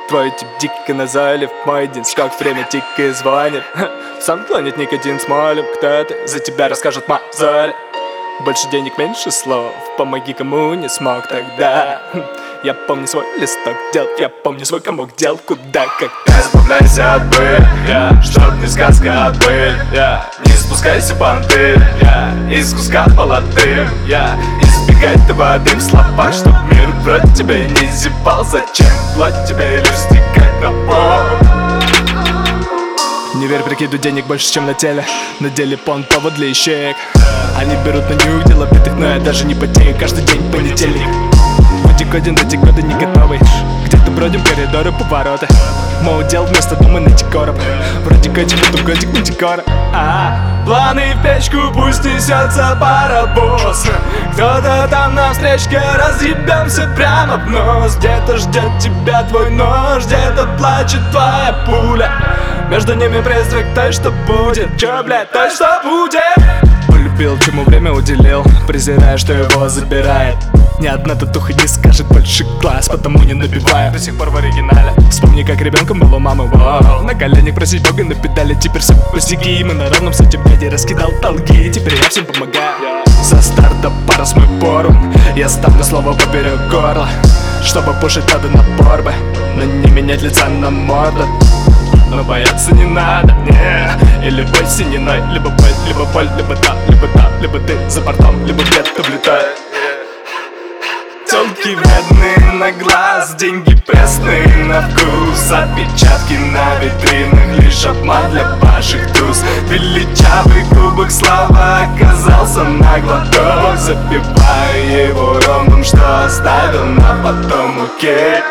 Твой тип дико назойлив, мой один скок, время тикает звонит. Сам клонит никотин смолем, кто-то за тебя расскажет мозоль. Больше денег, меньше слов, помоги кому не смог тогда. Я помню свой листок дел, я помню свой комок дел, куда, когда. Избавляйся от быль, чтоб не сказка, а быль. Не спускайся понты, из куска полотым. Избегай ты воды в словах, чтоб мир против тебя не зевал. Зачем плоть тебе лишь стекать на пол? Не верь прикиду денег больше, чем на теле. На деле пон повод для ищеек. Они берут на нюх дела битых, но я даже не потею. Каждый день понедельник. Ватикодин до года не готовый. Где-то бродим коридоры, повороты. Мой удел вместо дома найти короб. Вроде котик, потом котик, мантикора. Планы в печку, пусть несется паровоз. Кто-то там на встречке, разъебемся прямо в нос. Где-то ждет тебя твой нож, где-то плачет твоя пуля. Между ними призрак той, что будет. Чё, блядь, той, что будет? Полюбил, чему время уделил, презирая, что его забирает. Ни одна татуха не скажет больше класс, потому не набиваю. До сих пор в оригинале. Вспомни, как ребенком был у мамы, воу. На коленях просить Бога на педали, теперь все пустяки. Мы на ровном с этим дяде раскидал долги, теперь я всем помогаю. За старта пара с мой форум, я ставлю слово поперек горла. Чтобы пушить надо набор бы, но не менять лица на морду. Но бояться не надо, не. Или боль синеной, либо боль, либо боль, либо та, либо ты за бортом, либо где-то влетает. Тёлки вредные на глаз, деньги пресные на вкус. Отпечатки на витринах, лишь обман для ваших туз. Величавый кубок славы оказался на глоток. Запивая его ромом, что оставил на потом, окей.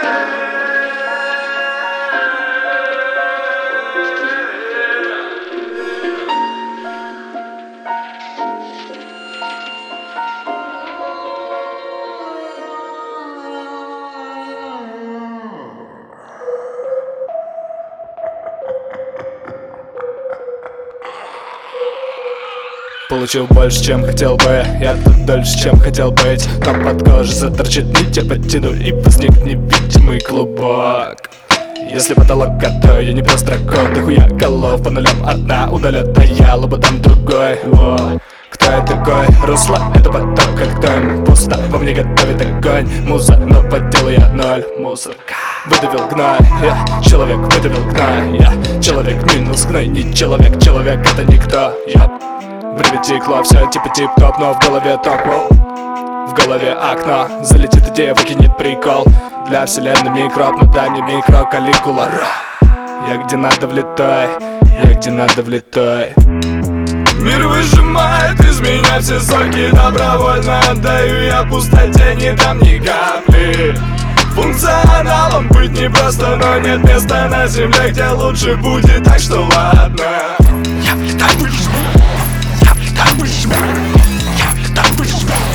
Получил больше, чем хотел бы, я тут дольше, чем хотел быть. Но под кожей заторчит нить, я подтяну и возник невидимый клубок. Если потолок то я не просто дракон, дохуя голов по нулям одна удалят, а я лоботом другой. Кто я такой? Русло — это поток, как дым. Пусто, во мне готовит огонь. Муза, но по делу я ноль. Мусор выдавил гной, я человек выдавил гной. Я человек минус гной, не человек, человек это никто. Время текло, все типа тип-топ, но в голове ток, в голове окно. Залетит идея, выкинет прикол. Для вселенной микроб, но дай мне микро-каликула. Я где надо влетай, я где надо влетай. Мир выжимает из меня все соки, добровольно отдаю я пустоте, не дам ни капли. Функционалом быть непросто, но нет места на земле, где лучше будет, так что ладно. Я влетаю, я влетаю, я влетаю.